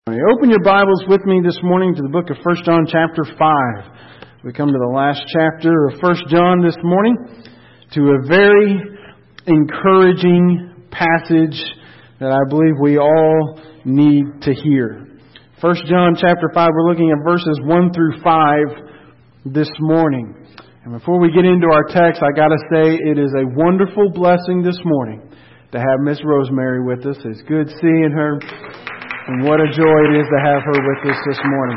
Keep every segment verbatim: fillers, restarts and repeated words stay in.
Open your Bibles with me this morning to the book of First John chapter five. We come to the last chapter of First John this morning, to a very encouraging passage that I believe we all need to hear. First John chapter five, we're looking at verses one through five this morning. And before we get into our text, I got to say it is a wonderful blessing this morning to have Miss Rosemary with us. It's good seeing her. And what a joy it is to have her with us this morning.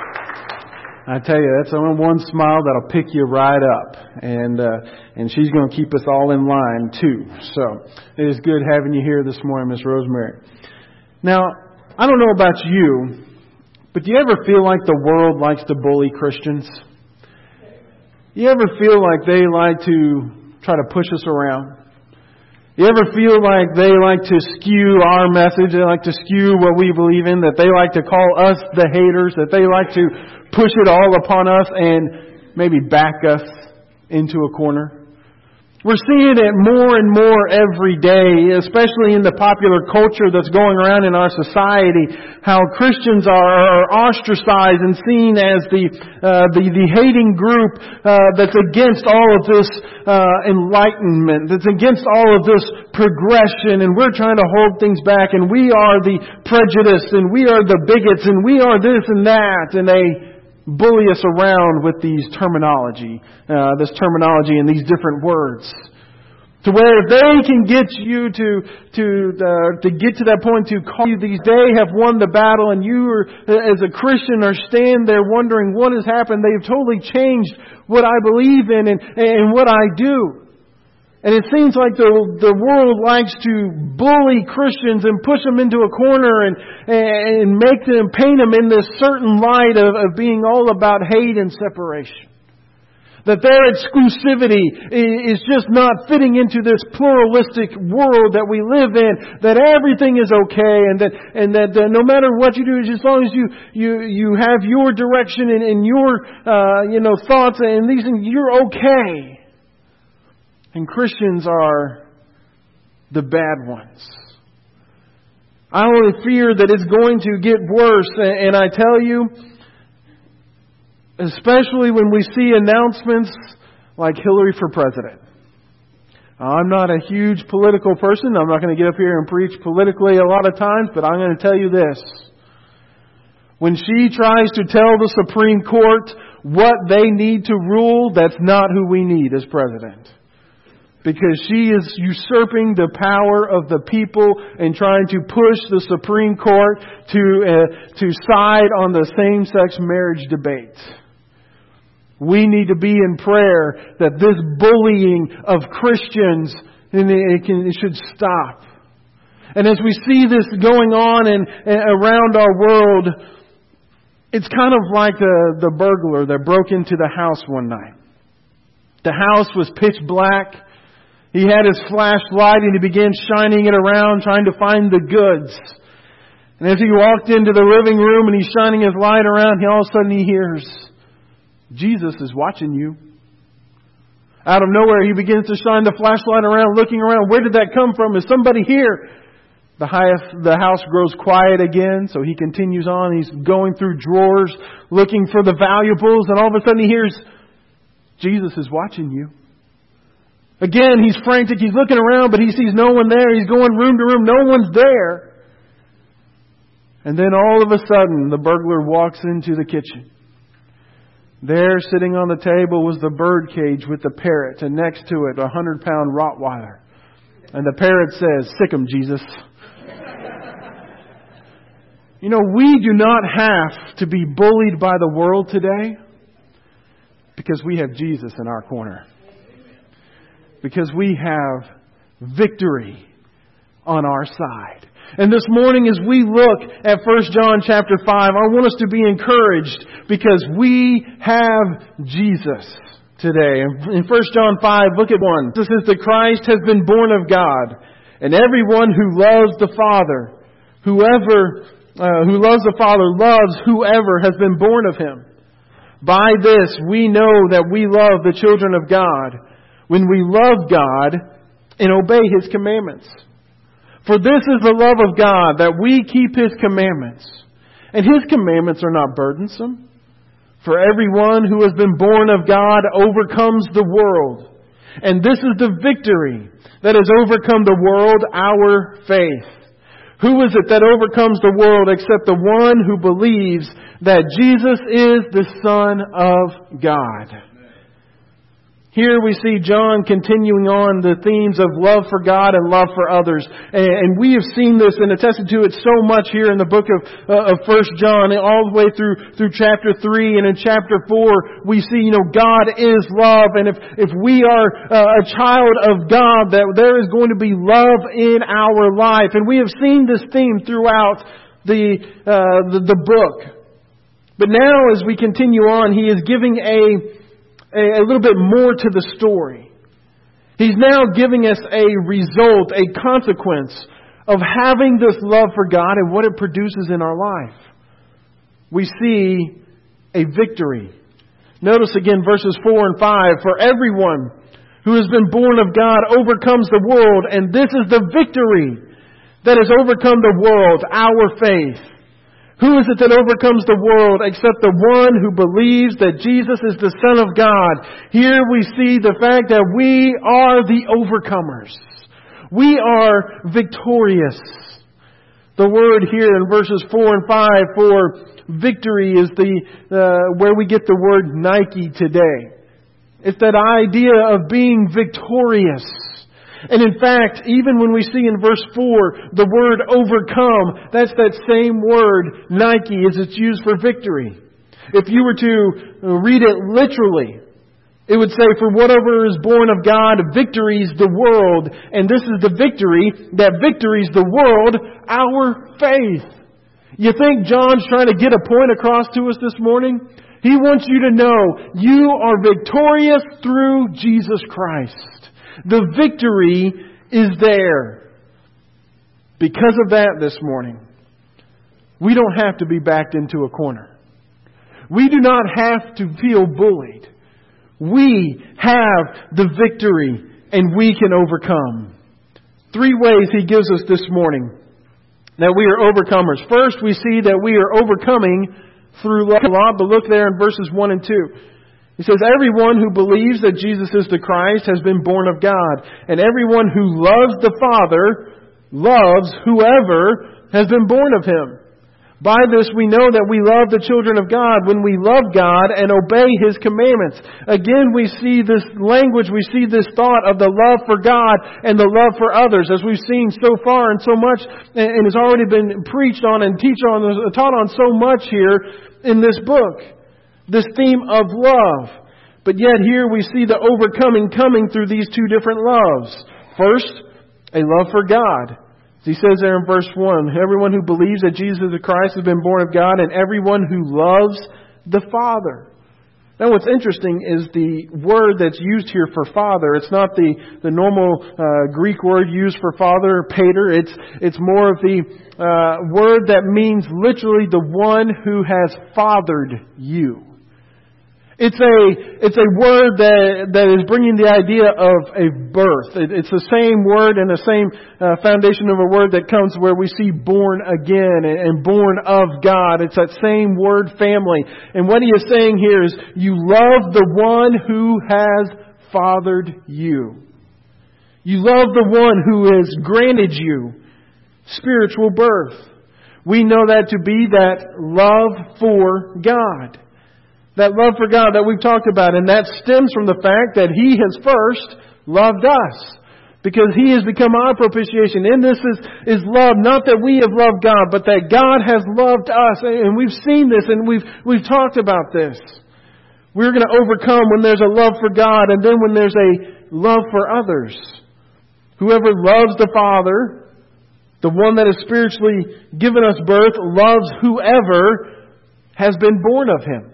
I tell you, that's only one smile that'll pick you right up. And uh, and she's going to keep us all in line, too. So it is good having you here this morning, Miss Rosemary. Now, I don't know about you, but do you ever feel like the world likes to bully Christians? You ever feel like they like to try to push us around? You ever feel like they like to skew our message, they like to skew what we believe in, that they like to call us the haters, that they like to push it all upon us and maybe back us into a corner? We're seeing it more and more every day, especially in the popular culture that's going around in our society, how Christians are, are ostracized and seen as the uh, the, the hating group uh, that's against all of this uh, enlightenment, that's against all of this progression, and we're trying to hold things back, and we are the prejudiced, and we are the bigots, and we are this and that, and they bully us around with these terminology, uh, this terminology and these different words, to where if they can get you to to uh, to get to that point to call you these, they have won the battle, and you are, as a Christian, are stand there wondering what has happened. They've totally changed what I believe in and and what I do. And it seems like the the world likes to bully Christians and push them into a corner and and make them, paint them in this certain light of, of being all about hate and separation. That their exclusivity is just not fitting into this pluralistic world that we live in. That everything is okay, and that and that uh, no matter what you do, as long as you you you have your direction and, and your uh, you know thoughts and these things, you're okay. And Christians are the bad ones. I only fear that it's going to get worse. And I tell you, especially when we see announcements like Hillary for president. I'm not a huge political person. I'm not going to get up here and preach politically a lot of times, but I'm going to tell you this. When she tries to tell the Supreme Court what they need to rule, that's not who we need as president. Because she is usurping the power of the people and trying to push the Supreme Court to uh, to side on the same-sex marriage debate. We need to be in prayer that this bullying of Christians, it, can, it should stop. And as we see this going on in, around our world, it's kind of like the, the burglar that broke into the house one night. The house was pitch black. He had his flashlight and he began shining it around, trying to find the goods. And as he walked into the living room and he's shining his light around, he all of a sudden he hears, Jesus is watching you. Out of nowhere, he begins to shine the flashlight around, looking around. Where did that come from? Is somebody here? The highest, the house grows quiet again, so he continues on. He's going through drawers, looking for the valuables, and all of a sudden he hears, Jesus is watching you. Again, he's frantic. He's looking around, but he sees no one there. He's going room to room. No one's there. And then all of a sudden, the burglar walks into the kitchen. There, sitting on the table, was the bird cage with the parrot, and next to it, a hundred-pound Rottweiler. And the parrot says, "Sick 'em, Jesus." You know, we do not have to be bullied by the world today because we have Jesus in our corner. Because we have victory on our side. And this morning as we look at First John chapter five, I want us to be encouraged because we have Jesus today. In First John five, look at one. This is that Christ has been born of God, and everyone who loves the Father, whoever uh, who loves the Father loves whoever has been born of Him. By this we know that we love the children of God, when we love God and obey His commandments. For this is the love of God, that we keep His commandments. And His commandments are not burdensome. For everyone who has been born of God overcomes the world. And this is the victory that has overcome the world, our faith. Who is it that overcomes the world except the one who believes that Jesus is the Son of God? Here we see John continuing on the themes of love for God and love for others. And we have seen this and attested to it so much here in the book of, uh, of First John, all the way through, through chapter three. And in chapter four, we see, you know, God is love. And if, if we are uh, a child of God, that there is going to be love in our life. And we have seen this theme throughout the, uh, the, the book. But now as we continue on, He is giving a a little bit more to the story. He's now giving us a result, a consequence of having this love for God and what it produces in our life. We see a victory. Notice again verses four and five. For everyone who has been born of God overcomes the world, and this is the victory that has overcome the world, our faith. Who is it that overcomes the world except the one who believes that Jesus is the Son of God? Here we see the fact that we are the overcomers. We are victorious. The word here in verses four and five for victory is the uh, where we get the word Nike today. It's that idea of being victorious. And in fact, even when we see in verse four, the word overcome, that's that same word, Nike, as it's used for victory. If you were to read it literally, it would say, for whatever is born of God, victories the world. And this is the victory that victories the world, our faith. You think John's trying to get a point across to us this morning? He wants you to know you are victorious through Jesus Christ. The victory is there. Because of that this morning, we don't have to be backed into a corner. We do not have to feel bullied. We have the victory and we can overcome. Three ways He gives us this morning that we are overcomers. First, we see that we are overcoming through love. But look there in verses one and two. He says, everyone who believes that Jesus is the Christ has been born of God. And everyone who loves the Father loves whoever has been born of Him. By this we know that we love the children of God when we love God and obey His commandments. Again, we see this language, we see this thought of the love for God and the love for others, as we've seen so far and so much, and has already been preached on and teach on, taught on so much here in this book. This theme of love. But yet here we see the overcoming coming through these two different loves. First, a love for God. As he says there in verse one, everyone who believes that Jesus is the Christ has been born of God, and everyone who loves the Father. Now what's interesting is the word that's used here for father. It's not the, the normal uh, Greek word used for father, pater. It's, it's more of the uh, word that means literally the one who has fathered you. It's a, it's a word that, that is bringing the idea of a birth. It, it's the same word and the same uh, foundation of a word that comes where we see born again and, and born of God. It's that same word family. And what he is saying here is, you love the one who has fathered you. You love the one who has granted you spiritual birth. We know that to be that love for God. That love for God that we've talked about. And that stems from the fact that He has first loved us. Because He has become our propitiation. And this is, is love, not that we have loved God, but that God has loved us. And we've seen this and we've, we've talked about this. We're going to overcome when there's a love for God and then when there's a love for others. Whoever loves the Father, the one that has spiritually given us birth, loves whoever has been born of Him.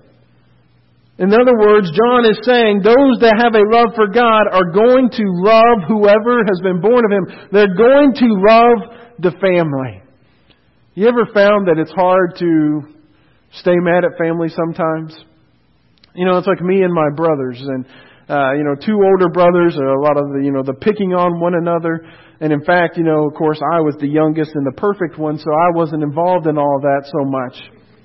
In other words, John is saying those that have a love for God are going to love whoever has been born of Him. They're going to love the family. You ever found that it's hard to stay mad at family sometimes? You know, it's like me and my brothers, and uh, you know, two older brothers, a lot of the, you know, the picking on one another. And in fact, you know, of course, I was the youngest and the perfect one, so I wasn't involved in all that so much.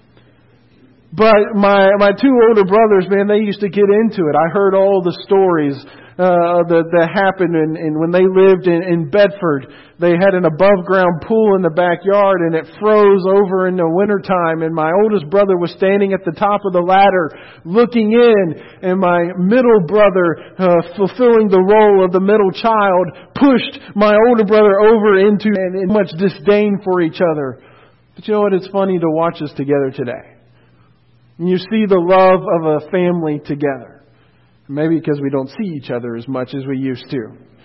But my, my two older brothers, man, they used to get into it. I heard all the stories uh, that, that happened and, and when they lived in, in Bedford. They had an above ground pool in the backyard and it froze over in the wintertime, and my oldest brother was standing at the top of the ladder looking in, and my middle brother, uh, fulfilling the role of the middle child, pushed my older brother over into and in much disdain for each other. But you know what? It's funny to watch us together today. And you see the love of a family together. Maybe because we don't see each other as much as we used to.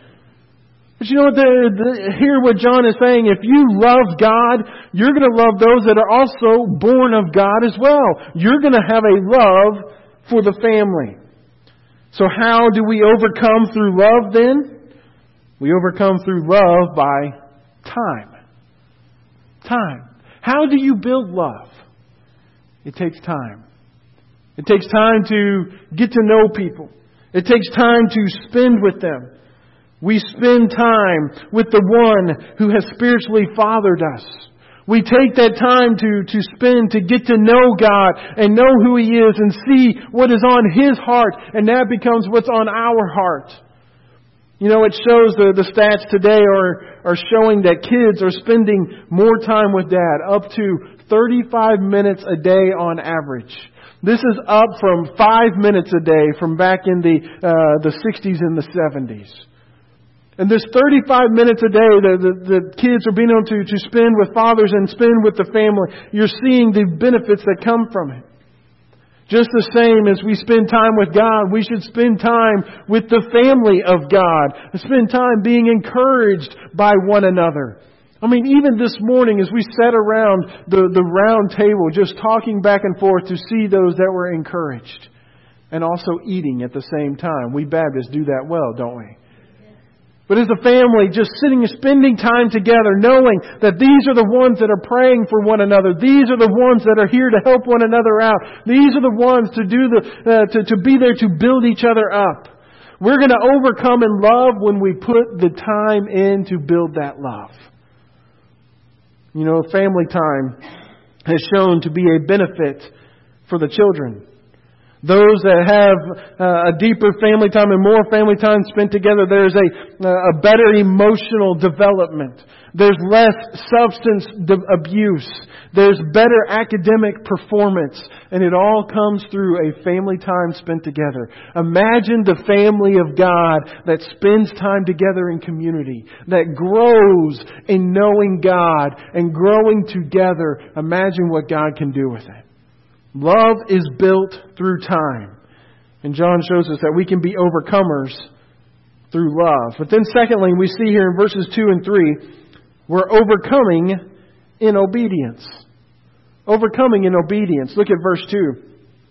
But you know what? The, the, hear what John is saying. If you love God, you're going to love those that are also born of God as well. You're going to have a love for the family. So how do we overcome through love then? We overcome through love by time. Time. How do you build love? It takes time. It takes time to get to know people. It takes time to spend with them. We spend time with the one who has spiritually fathered us. We take that time to, to spend to get to know God and know who He is and see what is on His heart, and that becomes what's on our heart. You know, it shows the, the stats today are, are showing that kids are spending more time with Dad, up to thirty-five minutes a day on average. This is up from five minutes a day from back in the uh, the sixties and the seventies. And this thirty-five minutes a day that the, the kids are being able to, to spend with fathers and spend with the family, you're seeing the benefits that come from it. Just the same as we spend time with God, we should spend time with the family of God. Spend time being encouraged by one another. I mean, even this morning as we sat around the, the round table just talking back and forth to see those that were encouraged. And also eating at the same time. We Baptists do that well, don't we? But as a family, just sitting and spending time together, knowing that these are the ones that are praying for one another. These are the ones that are here to help one another out. These are the ones to do the uh, to, to be there to build each other up. We're going to overcome in love when we put the time in to build that love. You know, family time has shown to be a benefit for the children. Those that have uh, a deeper family time and more family time spent together, there's a, a better emotional development. There's less substance de- abuse. There's better academic performance. And it all comes through a family time spent together. Imagine the family of God that spends time together in community, that grows in knowing God and growing together. Imagine what God can do with it. Love is built through time. And John shows us that we can be overcomers through love. But then secondly, we see here in verses two and three, we're overcoming in obedience. Overcoming in obedience. Look at verse two.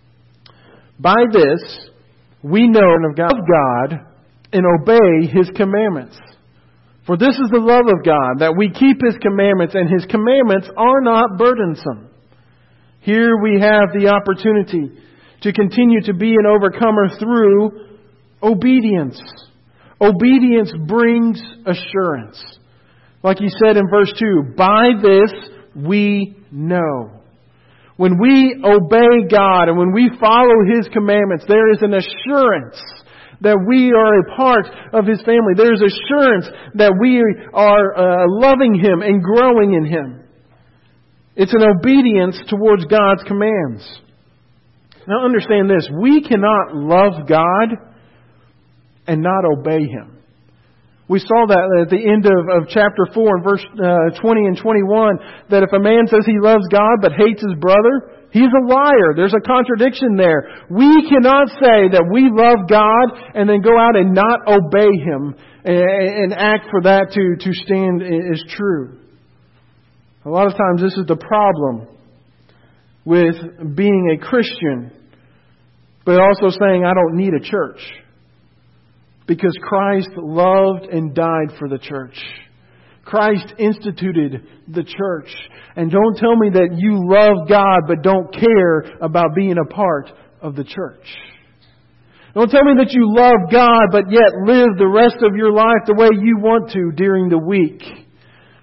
By this, we know of God and obey His commandments. For this is the love of God, that we keep His commandments, and His commandments are not burdensome. Here we have the opportunity to continue to be an overcomer through obedience. Obedience brings assurance. Like He said in verse two, by this we know. When we obey God and when we follow His commandments, there is an assurance that we are a part of His family. There is assurance that we are uh, loving Him and growing in Him. It's an obedience towards God's commands. Now understand this. We cannot love God and not obey Him. We saw that at the end of, of chapter four in verse uh, twenty and twenty-one, that if a man says he loves God but hates his brother, he's a liar. There's a contradiction there. We cannot say that we love God and then go out and not obey Him and, and act for that to, to stand as true. A lot of times this is the problem with being a Christian, but also saying I don't need a church. Because Christ loved and died for the church. Christ instituted the church. And don't tell me that you love God but don't care about being a part of the church. Don't tell me that you love God but yet live the rest of your life the way you want to during the week.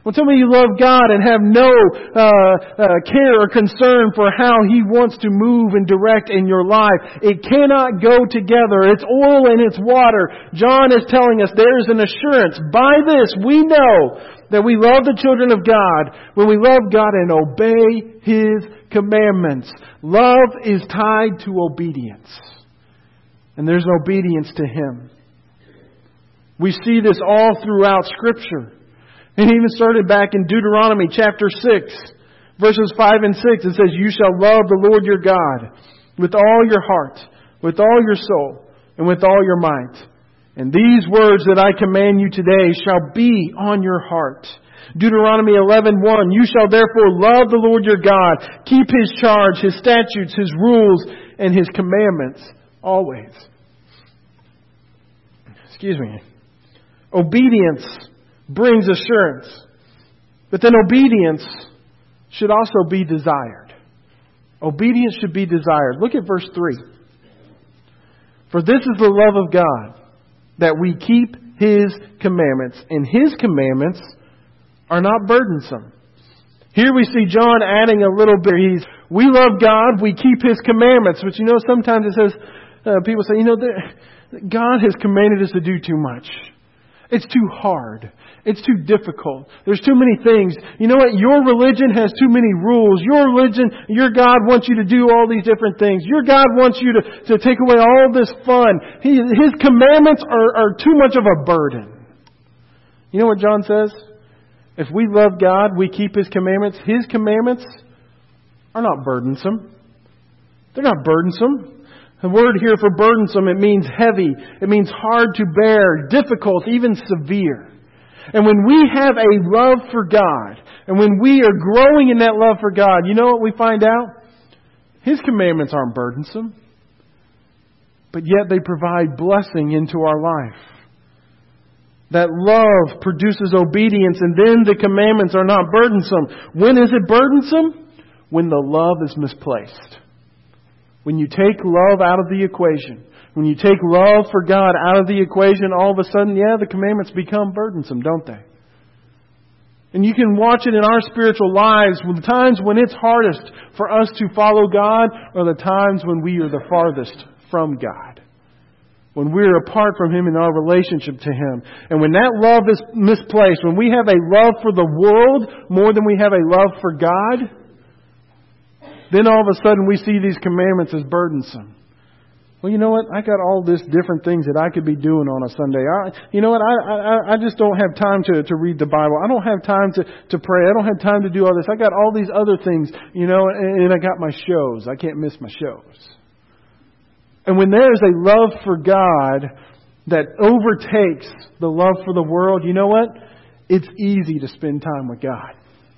Well, tell me you love God and have no uh, uh, care or concern for how He wants to move and direct in your life. It cannot go together. It's oil and it's water. John is telling us there is an assurance. By this we know that we love the children of God when we love God and obey His commandments. Love is tied to obedience. And there's obedience to Him. We see this all throughout Scripture. And even started back in Deuteronomy chapter six, verses five and six. It says, you shall love the Lord your God with all your heart, with all your soul, and with all your might. And these words that I command you today shall be on your heart. Deuteronomy eleven one, you shall therefore love the Lord your God, keep His charge, His statutes, His rules, and His commandments always. Excuse me. Obedience brings assurance. But then obedience should also be desired. Obedience should be desired. Look at verse three. For this is the love of God, that we keep His commandments. And His commandments are not burdensome. Here we see John adding a little bit. He's, we love God, we keep His commandments. But you know, sometimes it says, uh, people say, you know, God has commanded us to do too much. It's too hard. It's too difficult. There's too many things. You know what? Your religion has too many rules. Your religion, your God wants you to do all these different things. Your God wants you to, to take away all this fun. He, His commandments are, are too much of a burden. You know what John says? If we love God, we keep His commandments. His commandments are not burdensome. They're not burdensome. The word here for burdensome, it means heavy. It means hard to bear, difficult, even severe. And when we have a love for God, and when we are growing in that love for God, you know what we find out? His commandments aren't burdensome. But yet they provide blessing into our life. That love produces obedience, and then the commandments are not burdensome. When is it burdensome? When the love is misplaced. When you take love out of the equation, when you take love for God out of the equation, all of a sudden, yeah, the commandments become burdensome, don't they? And you can watch it in our spiritual lives. The times when it's hardest for us to follow God are the times when we are the farthest from God. When we're apart from Him in our relationship to Him. And when that love is misplaced, when we have a love for the world more than we have a love for God, then all of a sudden we see these commandments as burdensome. Well, you know what? I got all this different things that I could be doing on a Sunday. I, you know what? I, I I just don't have time to, to read the Bible. I don't have time to, to pray. I don't have time to do all this. I got all these other things, you know, and, and I got my shows. I can't miss my shows. And when there is a love for God that overtakes the love for the world, you know what? It's easy to spend time with God.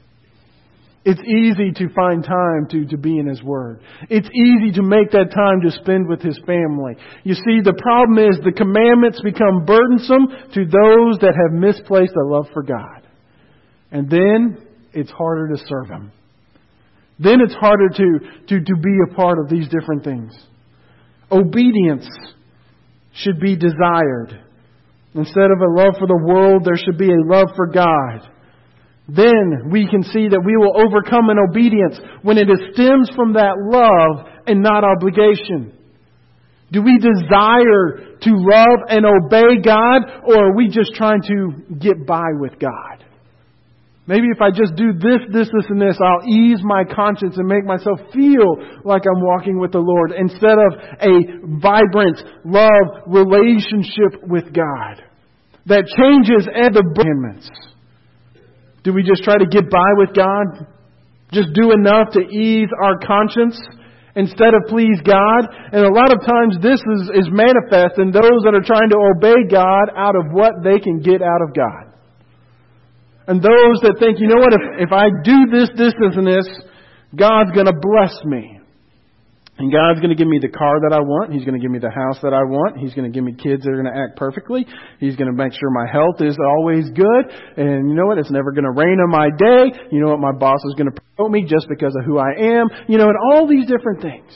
It's easy to find time to, to be in His Word. It's easy to make that time to spend with His family. You see, the problem is the commandments become burdensome to those that have misplaced a love for God. And then it's harder to serve Him. Then it's harder to, to, to be a part of these different things. Obedience should be desired. Instead of a love for the world, there should be a love for God. Then we can see that we will overcome in obedience when it stems from that love and not obligation. Do we desire to love and obey God, or are we just trying to get by with God? Maybe if I just do this, this, this, and this, I'll ease my conscience and make myself feel like I'm walking with the Lord instead of a vibrant love relationship with God that changes the commandments. Do we just try to get by with God? Just do enough to ease our conscience instead of please God? And a lot of times this is, is manifest in those that are trying to obey God out of what they can get out of God. And those that think, you know what, if, if I do this, this, this, and this, God's going to bless me. And God's going to give me the car that I want. He's going to give me the house that I want. He's going to give me kids that are going to act perfectly. He's going to make sure my health is always good. And you know what? It's never going to rain on my day. You know what? My boss is going to promote me just because of who I am. You know, and all these different things.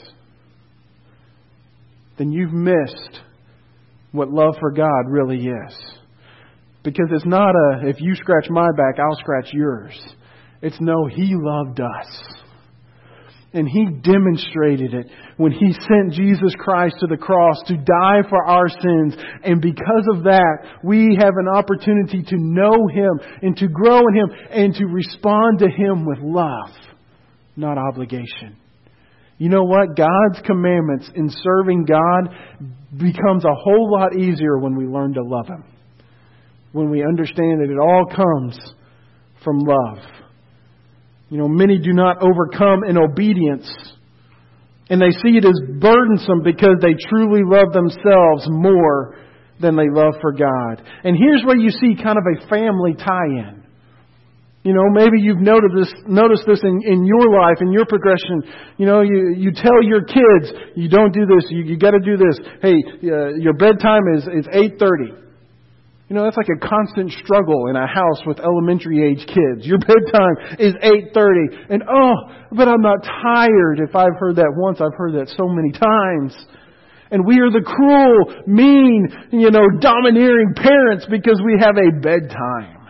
Then you've missed what love for God really is. Because it's not a, if you scratch my back, I'll scratch yours. It's no, He loved us. And He demonstrated it when He sent Jesus Christ to the cross to die for our sins. And because of that, we have an opportunity to know Him and to grow in Him and to respond to Him with love, not obligation. You know what? God's commandments in serving God becomes a whole lot easier when we learn to love Him. When we understand that it all comes from love. You know, many do not overcome in obedience. And they see it as burdensome because they truly love themselves more than they love for God. And here's where you see kind of a family tie-in. You know, maybe you've noticed this, noticed this in, in your life, in your progression. You know, you, you tell your kids, you don't do this, you, you got to do this. Hey, uh, your bedtime is, is eight thirty. You know, that's like a constant struggle in a house with elementary age kids. Your bedtime is eight thirty. And oh, but I'm not tired. If I've heard that once, I've heard that so many times. And we are the cruel, mean, you know, domineering parents because we have a bedtime.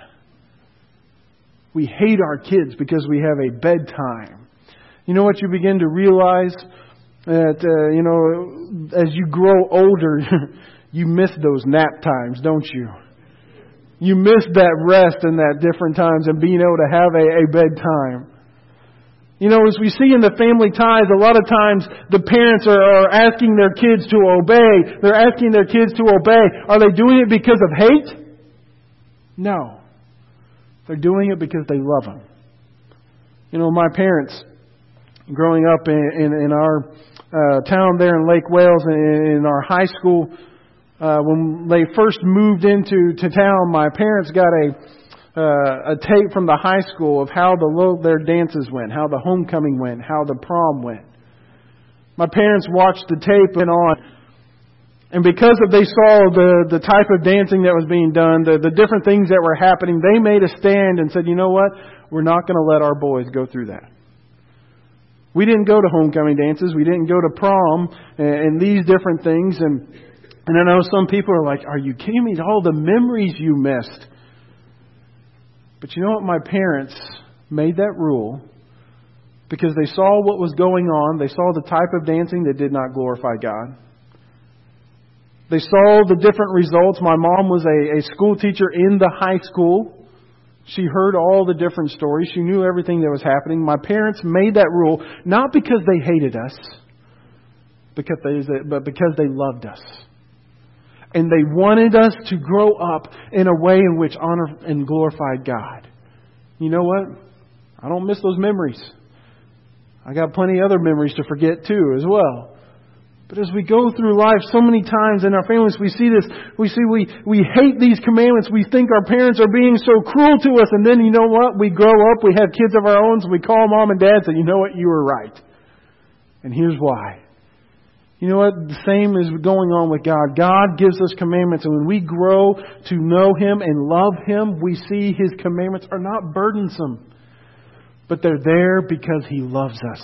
We hate our kids because we have a bedtime. You know what you begin to realize? That, uh, you know, as you grow older, you miss those nap times, don't you? You miss that rest and that different times and being able to have a, a bedtime. You know, as we see in the family ties, a lot of times the parents are, are asking their kids to obey. They're asking their kids to obey. Are they doing it because of hate? No. They're doing it because they love them. You know, my parents, growing up in, in, in our uh, town there in Lake Wales, in, in our high school, Uh, when they first moved into to town, my parents got a uh, a tape from the high school of how the lo- their dances went, how the homecoming went, how the prom went. My parents watched the tape and on, and because of they saw the the type of dancing that was being done, the the different things that were happening, they made a stand and said, "You know what? We're not going to let our boys go through that." We didn't go to homecoming dances, we didn't go to prom, and, and these different things, and. And I know some people are like, are you kidding me? All the memories you missed. But you know what? My parents made that rule because they saw what was going on. They saw the type of dancing that did not glorify God. They saw the different results. My mom was a, a school teacher in the high school. She heard all the different stories. She knew everything that was happening. My parents made that rule not because they hated us, because they, but because they loved us. And they wanted us to grow up in a way in which honored and glorified God. You know what? I don't miss those memories. I got plenty of other memories to forget too as well. But as we go through life, so many times in our families, we see this. We see we, we hate these commandments. We think our parents are being so cruel to us. And then you know what? We grow up, we have kids of our own, so we call mom and dad and say, you know what? You were right. And here's why. You know what? The same is going on with God. God gives us commandments, and when we grow to know Him and love Him, we see His commandments are not burdensome, but they're there because He loves us.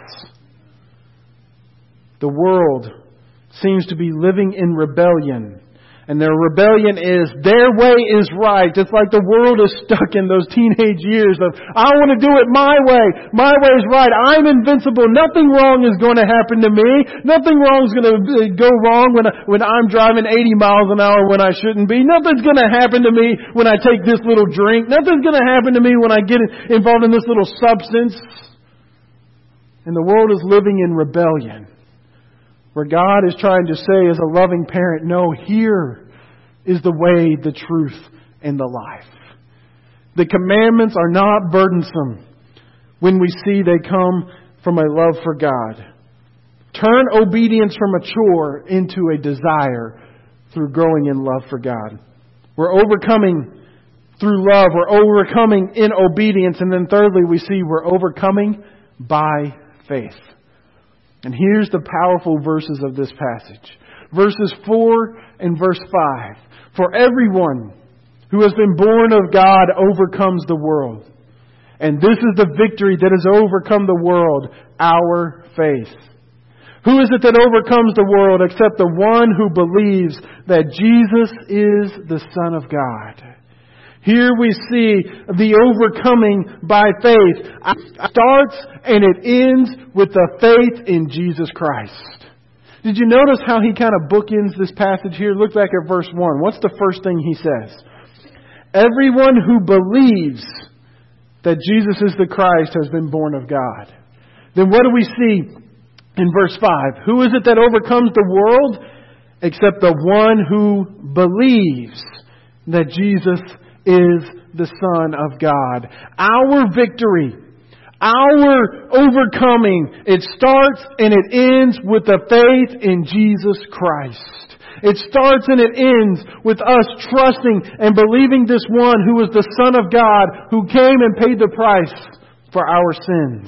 The world seems to be living in rebellion. And their rebellion is, their way is right. It's like the world is stuck in those teenage years of, I want to do it my way. My way is right. I'm invincible. Nothing wrong is going to happen to me. Nothing wrong is going to go wrong when, I, when I'm driving eighty miles an hour when I shouldn't be. Nothing's going to happen to me when I take this little drink. Nothing's going to happen to me when I get involved in this little substance. And the world is living in rebellion. Where God is trying to say as a loving parent, no, here is the way, the truth, and the life. The commandments are not burdensome when we see they come from a love for God. Turn obedience from a chore into a desire through growing in love for God. We're overcoming through love. We're overcoming in obedience. And then thirdly, we see we're overcoming by faith. And here's the powerful verses of this passage. Verses four and verse five. For everyone who has been born of God overcomes the world. And this is the victory that has overcome the world, our faith. Who is it that overcomes the world except the one who believes that Jesus is the Son of God? Here we see the overcoming by faith. It starts and it ends with the faith in Jesus Christ. Did you notice how he kind of bookends this passage here? Look back at verse one. What's the first thing he says? Everyone who believes that Jesus is the Christ has been born of God. Then what do we see in verse five? Who is it that overcomes the world? Except the one who believes that Jesus is the Son of God. Our victory, our overcoming, it starts and it ends with the faith in Jesus Christ. It starts and it ends with us trusting and believing this one who is the Son of God, who came and paid the price for our sins.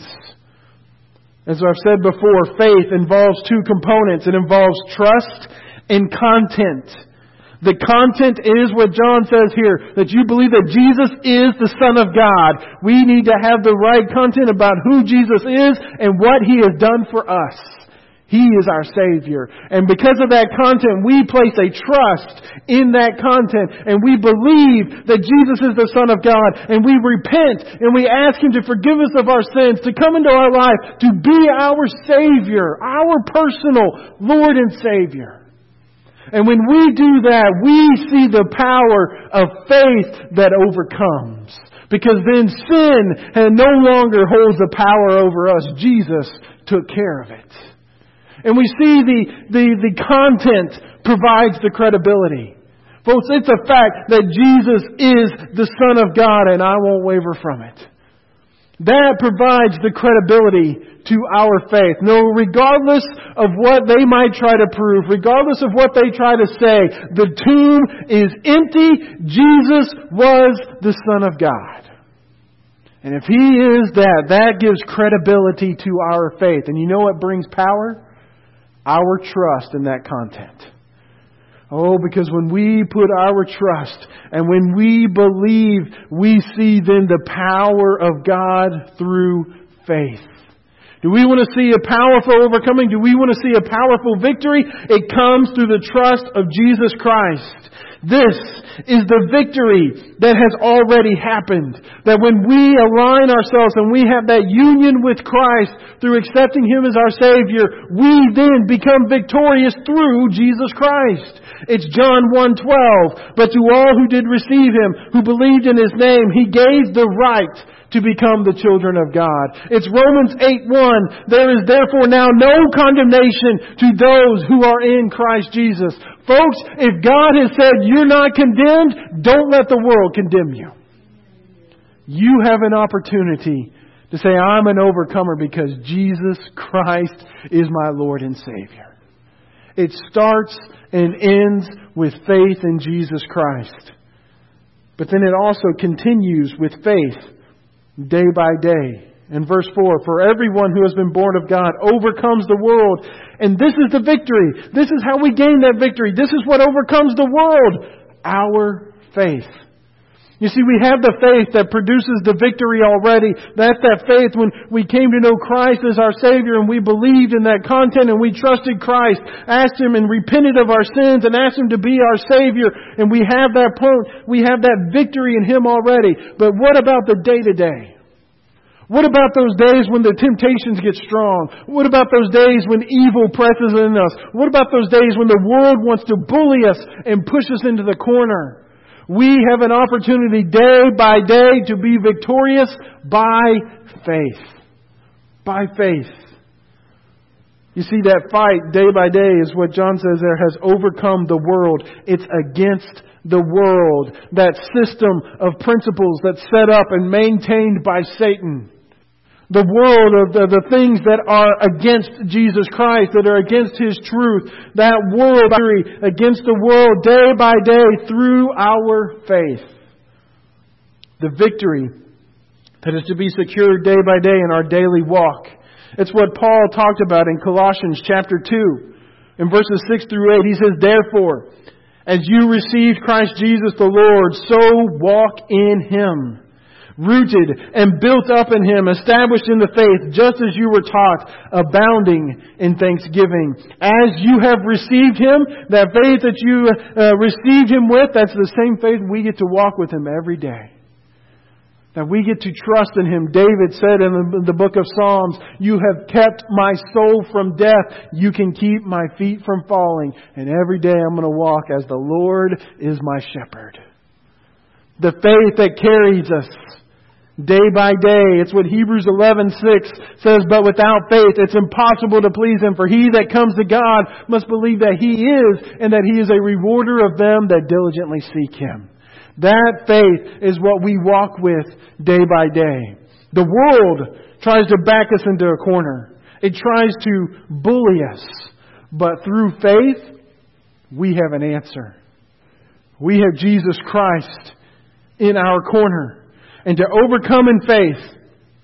As I've said before, faith involves two components. It involves trust and content. The content is what John says here, that you believe that Jesus is the Son of God. We need to have the right content about who Jesus is and what He has done for us. He is our Savior. And because of that content, we place a trust in that content. And we believe that Jesus is the Son of God. And we repent and we ask Him to forgive us of our sins, to come into our life, to be our Savior, our personal Lord and Savior. And when we do that, we see the power of faith that overcomes. Because then sin no longer holds the power over us. Jesus took care of it. And we see the, the, the content provides the credibility. Folks, it's a fact that Jesus is the Son of God, and I won't waver from it. That provides the credibility to our faith. No, regardless of what they might try to prove, regardless of what they try to say, the tomb is empty. Jesus was the Son of God. And if He is that, that gives credibility to our faith. And you know what brings power? Our trust in that content. Oh, because when we put our trust and when we believe, we see then the power of God through faith. Do we want to see a powerful overcoming? Do we want to see a powerful victory? It comes through the trust of Jesus Christ. This is the victory that has already happened. That when we align ourselves and we have that union with Christ through accepting Him as our Savior, we then become victorious through Jesus Christ. It's John one twelve. But to all who did receive Him, who believed in His name, He gave the right to become the children of God. It's Romans eight one. There is therefore now no condemnation to those who are in Christ Jesus. Folks, if God has said you're not condemned, don't let the world condemn you. You have an opportunity to say, I'm an overcomer because Jesus Christ is my Lord and Savior. It starts and ends with faith in Jesus Christ. But then it also continues with faith day by day. In verse four, for everyone who has been born of God overcomes the world. And this is the victory. This is how we gain that victory. This is what overcomes the world. Our faith. You see, we have the faith that produces the victory already. That's that faith when we came to know Christ as our Savior and we believed in that content and we trusted Christ, asked Him and repented of our sins and asked Him to be our Savior. And we have that point, we have that victory in Him already. But what about the day-to-day? What about those days when the temptations get strong? What about those days when evil presses in us? What about those days when the world wants to bully us and push us into the corner? We have an opportunity day by day to be victorious by faith. By faith. You see, that fight day by day is what John says there has overcome the world. It's against the world. That system of principles that's set up and maintained by Satan. The world of the, the things that are against Jesus Christ, that are against His truth. That world against the world day by day through our faith. The victory that is to be secured day by day in our daily walk. It's what Paul talked about in Colossians chapter two. In verses six through eight, he says, therefore, as you received Christ Jesus the Lord, so walk in Him, rooted and built up in Him, established in the faith, just as you were taught, abounding in thanksgiving. As you have received Him, that faith that you uh, received Him with, that's the same faith we get to walk with Him every day. That we get to trust in Him. David said in the, the book of Psalms, you have kept my soul from death. You can keep my feet from falling. And every day I'm going to walk as the Lord is my shepherd. The faith that carries us day by day. It's what Hebrews eleven six says, but without faith it's impossible to please Him. For he that comes to God must believe that He is, and that He is a rewarder of them that diligently seek Him. That faith is what we walk with day by day. The world tries to back us into a corner. It tries to bully us. But through faith, we have an answer. We have Jesus Christ in our corner. And to overcome in faith,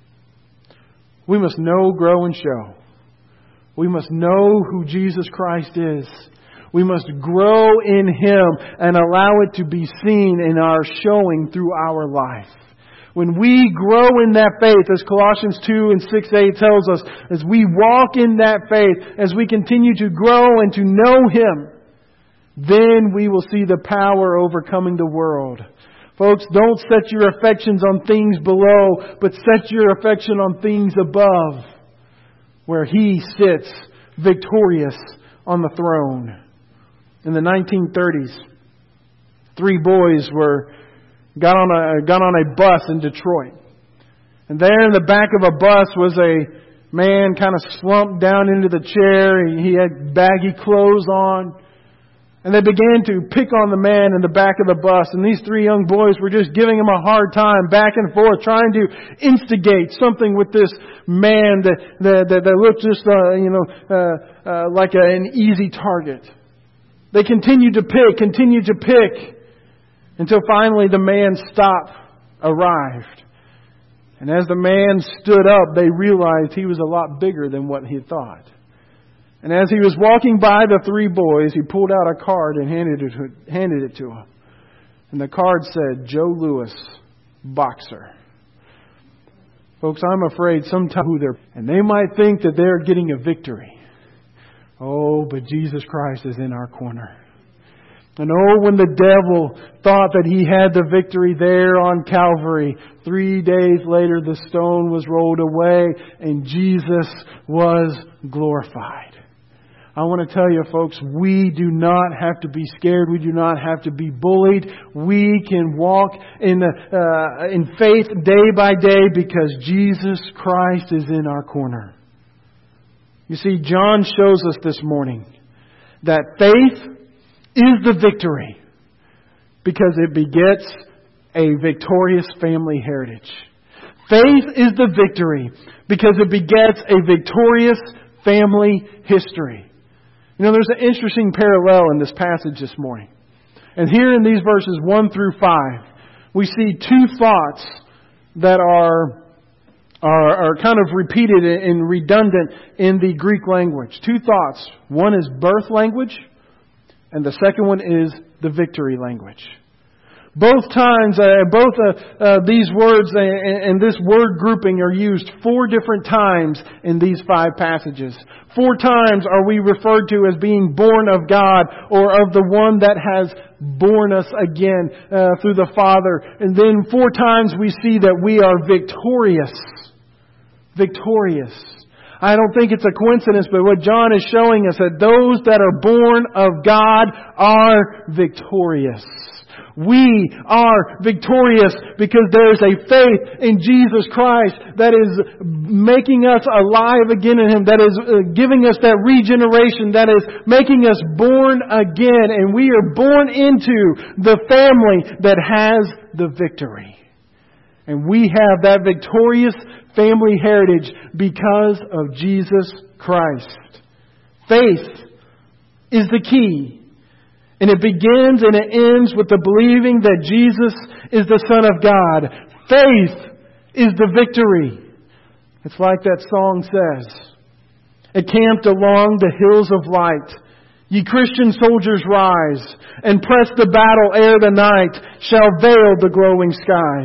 we must know, grow, and show. We must know who Jesus Christ is. We must grow in Him and allow it to be seen in our showing through our life. When we grow in that faith, as Colossians two and six eight tells us, as we walk in that faith, as we continue to grow and to know Him, then we will see the power overcoming the world. Folks, don't set your affections on things below, but set your affection on things above, where He sits victorious on the throne. In the nineteen thirties, three boys were got on a got on a bus in Detroit. And there in the back of a bus was a man kind of slumped down into the chair. He had baggy clothes on. And they began to pick on the man in the back of the bus. And these three young boys were just giving him a hard time, back and forth, trying to instigate something with this man that that, that, that looked just uh, you know uh, uh, like a, an easy target. They continued to pick, continued to pick, until finally the man's stop arrived. And as the man stood up, they realized he was a lot bigger than what he thought. And as he was walking by the three boys, he pulled out a card and handed it to, handed it to them. And the card said, Joe Louis, boxer. Folks, I'm afraid sometimes who they're, and they might think that they're getting a victory. Oh, but Jesus Christ is in our corner. And oh, when the devil thought that he had the victory there on Calvary, three days later the stone was rolled away and Jesus was glorified. I want to tell you, folks, we do not have to be scared. We do not have to be bullied. We can walk in uh, in faith day by day because Jesus Christ is in our corner. You see, John shows us this morning that faith is the victory because it begets a victorious family heritage. Faith is the victory because it begets a victorious family history. You know, there's an interesting parallel in this passage this morning. And here in these verses one through five, we see two thoughts that are Are, are kind of repeated and redundant in the Greek language. Two thoughts. One is birth language, and the second one is the victory language. Both times, uh, both uh, uh, these words and, and this word grouping are used four different times in these five passages. Four times are we referred to as being born of God or of the one that has born us again uh, through the Father. And then four times we see that we are victorious. Victorious. I don't think it's a coincidence, but what John is showing us that those that are born of God are victorious. We are victorious because there's a faith in Jesus Christ that is making us alive again in Him, that is giving us that regeneration, that is making us born again. And we are born into the family that has the victory. And we have that victorious family heritage because of Jesus Christ. Faith is the key. And it begins and it ends with the believing that Jesus is the Son of God. Faith is the victory. It's like that song says. Encamped along the hills of light, ye Christian soldiers rise, and press the battle ere the night shall veil the glowing skies.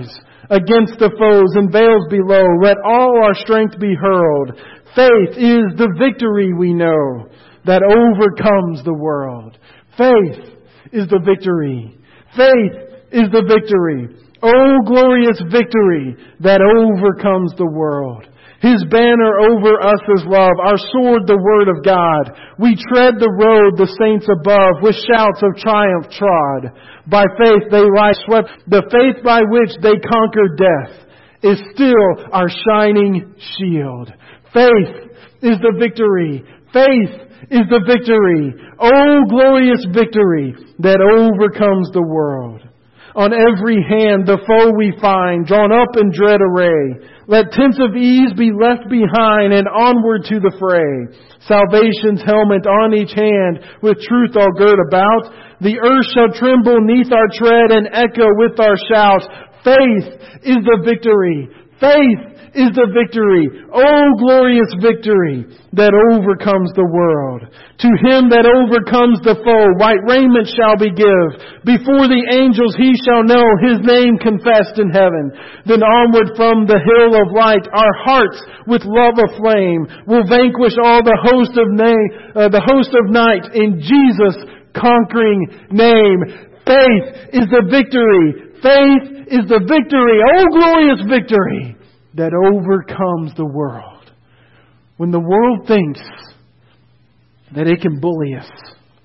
against the foes and veils below. Let all our strength be hurled. Faith is the victory we know that overcomes the world. Faith is the victory. Faith is the victory. Oh, glorious victory that overcomes the world. His banner over us is love, our sword the word of God. We tread the road the saints above with shouts of triumph trod. By faith they lie swept. The faith by which they conquer death is still our shining shield. Faith is the victory. Faith is the victory. Oh, glorious victory that overcomes the world. On every hand the foe we find, drawn up in dread array. Let tents of ease be left behind, and onward to the fray. Salvation's helmet on each hand, with truth all girt about. The earth shall tremble neath our tread, and echo with our shout. Faith is the victory. Faith is the victory. Oh, glorious victory that overcomes the world. To him that overcomes the foe, white raiment shall be give. Before the angels he shall know his name confessed in heaven. Then onward from the hill of light, our hearts with love aflame will vanquish all the host of name, uh, the host of night in Jesus' conquering name. Faith is the victory. Faith is the victory. Oh, glorious victory that overcomes the world. When the world thinks that it can bully us,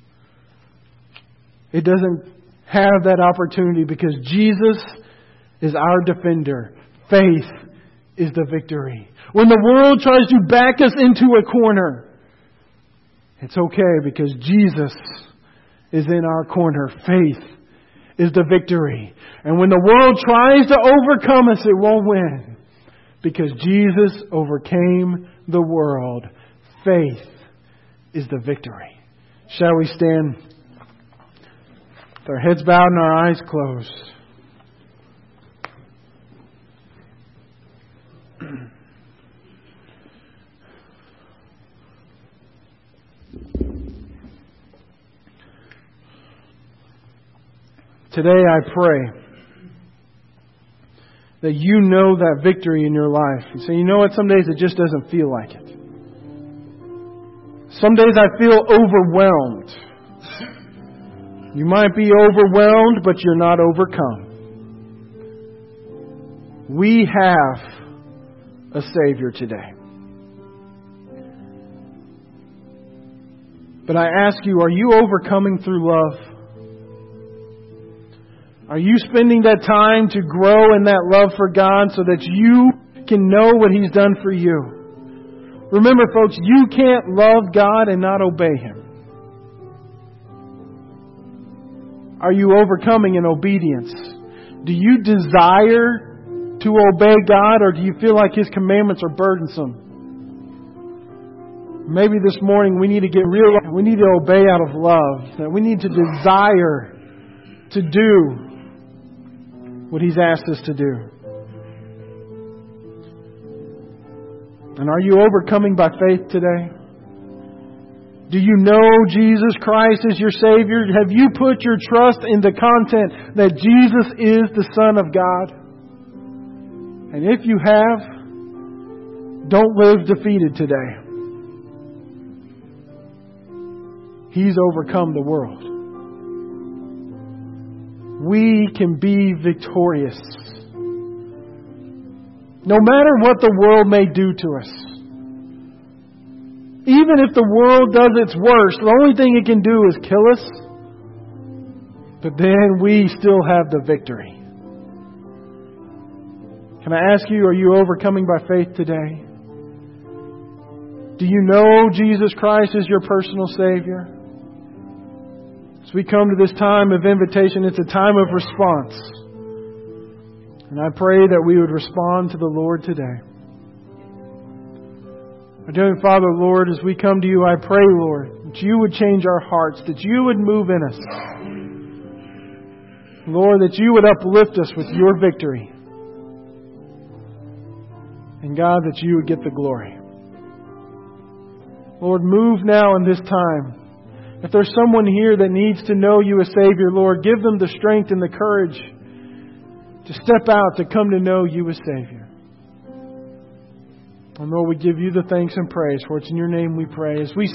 it doesn't have that opportunity because Jesus is our defender. Faith is the victory. When the world tries to back us into a corner, it's okay because Jesus is in our corner. Faith is the victory. And when the world tries to overcome us, it won't win. Because Jesus overcame the world. Faith is the victory. Shall we stand with our heads bowed and our eyes closed? Today I pray that you know that victory in your life. You say, you know what, some days it just doesn't feel like it. Some days I feel overwhelmed. You might be overwhelmed, but you're not overcome. We have a Savior today. But I ask you, are you overcoming through love? Are you spending that time to grow in that love for God so that you can know what He's done for you? Remember, folks, you can't love God and not obey Him. Are you overcoming in obedience? Do you desire to obey God, or do you feel like His commandments are burdensome? Maybe this morning we need to get real. We need to obey out of love. That we need to desire to do what He's asked us to do. And are you overcoming by faith today? Do you know Jesus Christ is your Savior? Have you put your trust in the content that Jesus is the Son of God? And if you have, don't live defeated today. He's overcome the world. We can be victorious. No matter what the world may do to us. Even if the world does its worst, the only thing it can do is kill us. But then we still have the victory. Can I ask you, are you overcoming by faith today? Do you know Jesus Christ is your personal Savior? As we come to this time of invitation, it's a time of response. And I pray that we would respond to the Lord today. Our dear Father, Lord, as we come to you, I pray, Lord, that you would change our hearts, that you would move in us. Lord, that you would uplift us with your victory. And God, that you would get the glory. Lord, move now in this time. If there's someone here that needs to know you as Savior, Lord, give them the strength and the courage to step out, to come to know You as Savior. And Lord, we give You the thanks and praise, for it's in Your name we pray. As we